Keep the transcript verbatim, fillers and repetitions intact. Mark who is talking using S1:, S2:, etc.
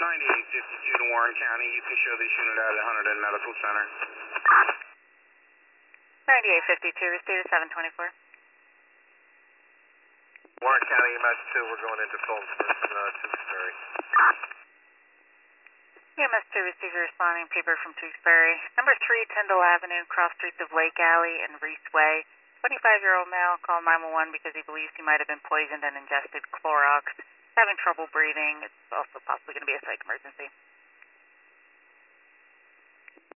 S1: ninety-eight fifty-two to Warren County. You can show this unit out at Hunterdon Medical Center.
S2: ninety-eight fifty-two, receiver seven twenty-four.
S3: Warren County, E M S two, we're going into Fulton from uh, Tewksbury.
S2: E M S two receiver responding, paper from Tewksbury. Number three, Tyndall Avenue, cross streets of Lake Alley and Reese Way. twenty-five-year-old male called nine one one because he believes he might have been poisoned and ingested Clorox. Having trouble breathing. It's also possibly going to be a psych emergency.